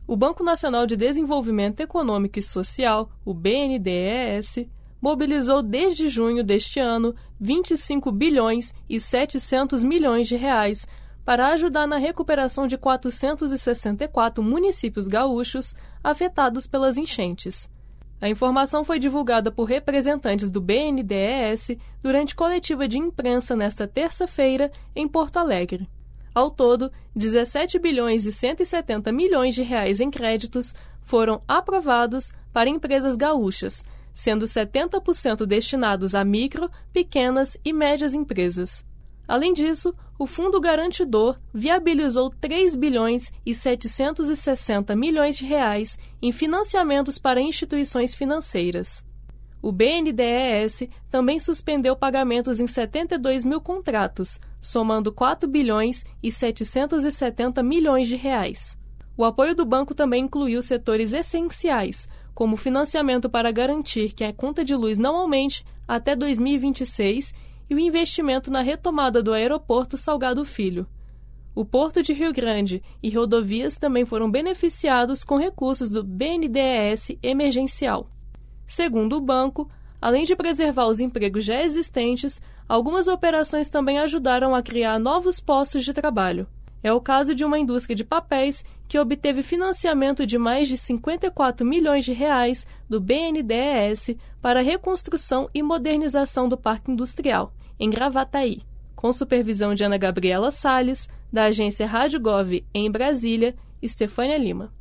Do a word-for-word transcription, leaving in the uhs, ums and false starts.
O Banco Nacional de Desenvolvimento Econômico e Social, o B N D E S, mobilizou desde junho deste ano vinte e cinco bilhões e setecentos milhões de reais para ajudar na recuperação de quatrocentos e sessenta e quatro municípios gaúchos afetados pelas enchentes. A informação foi divulgada por representantes do B N D E S durante coletiva de imprensa nesta terça-feira em Porto Alegre. Ao todo, dezessete bilhões e cento e setenta milhões de reais em créditos foram aprovados para empresas gaúchas, sendo setenta por cento destinados a micro, pequenas e médias empresas. Além disso, o Fundo Garantidor viabilizou três bilhões e setecentos e sessenta milhões de reais em financiamentos para instituições financeiras. O B N D E S também suspendeu pagamentos em setenta e dois mil contratos, somando quatro bilhões e setecentos e setenta milhões de reais. O apoio do banco também incluiu setores essenciais, como financiamento para garantir que a conta de luz não aumente até dois mil e vinte e seis e o investimento na retomada do aeroporto Salgado Filho. O Porto de Rio Grande e rodovias também foram beneficiados com recursos do B N D E S emergencial. Segundo o banco, além de preservar os empregos já existentes, algumas operações também ajudaram a criar novos postos de trabalho. É o caso de uma indústria de papéis que obteve financiamento de mais de cinquenta e quatro milhões de reais do B N D E S para a reconstrução e modernização do parque industrial, em Gravataí, com supervisão de Ana Gabriela Salles, da agência Rádio Gov em Brasília, Estefânia Lima.